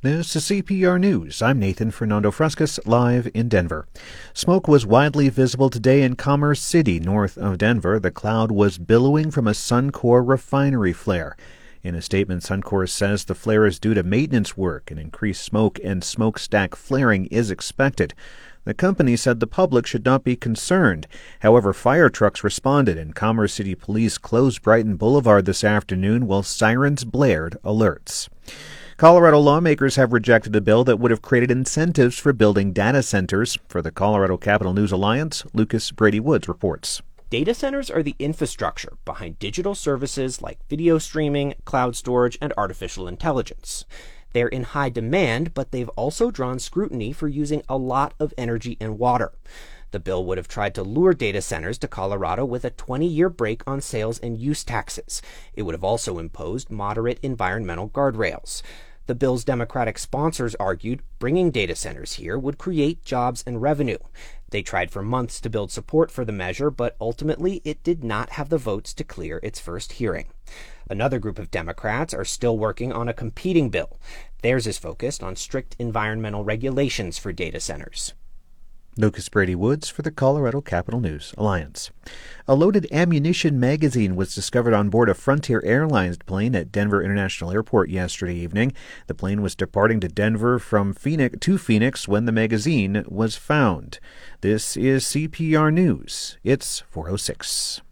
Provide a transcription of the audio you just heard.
This is CPR News. I'm Nathan Fernando Frescas, live in Denver. Smoke was widely visible today in Commerce City, north of Denver. The cloud was billowing from a Suncor refinery flare. In a statement, Suncor says the flare is due to maintenance work and increased smoke and smokestack flaring is expected. The company said the public should not be concerned. However, fire trucks responded and Commerce City Police closed Brighton Boulevard this afternoon while sirens blared alerts. Colorado lawmakers have rejected a bill that would have created incentives for building data centers. For the Colorado Capital News Alliance, Lucas Brady Woods reports. Data centers are the infrastructure behind digital services like video streaming, cloud storage, and artificial intelligence. They're in high demand, but they've also drawn scrutiny for using a lot of energy and water. The bill would have tried to lure data centers to Colorado with a 20-year break on sales and use taxes. It would have also imposed moderate environmental guardrails. The bill's Democratic sponsors argued bringing data centers here would create jobs and revenue. They tried for months to build support for the measure, but ultimately it did not have the votes to clear its first hearing. Another group of Democrats are still working on a competing bill. Theirs is focused on strict environmental regulations for data centers. Lucas Brady Woods for the Colorado Capital News Alliance. A loaded ammunition magazine was discovered on board a Frontier Airlines plane at Denver International Airport yesterday evening. The plane was departing to Denver from Phoenix when the magazine was found. This is CPR News. It's 4:06.